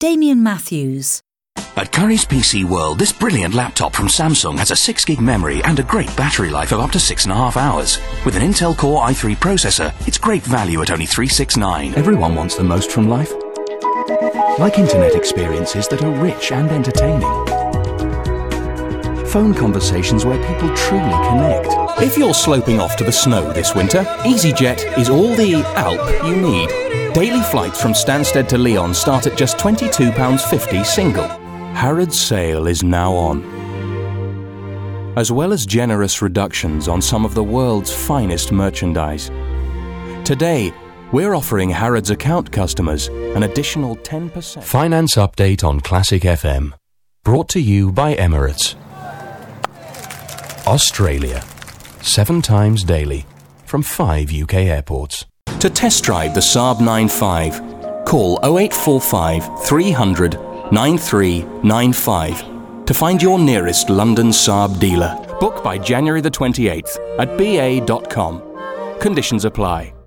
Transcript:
Damien Matthews. At Curry's PC World, this brilliant laptop from Samsung has a 6GB memory and a great battery life of up to 6.5 hours. With an Intel Core i3 processor, it's great value at only $369. Everyone wants the most from life. Like internet experiences that are rich and entertaining. Phone conversations where people truly connect. If you're sloping off to the snow this winter, EasyJet is all the Alp you need. Daily flights from Stansted to Lyon start at just £22.50 single. Harrods sale is now on. As well as generous reductions on some of the world's finest merchandise. Today, we're offering Harrods account customers an additional 10%. Finance update on Classic FM. Brought to you by Emirates. Australia. 7 times daily from 5 UK airports. To test drive the Saab 9.5, call 0845 300 9395 to find your nearest London Saab dealer. Book by January the 28th at ba.com. Conditions apply.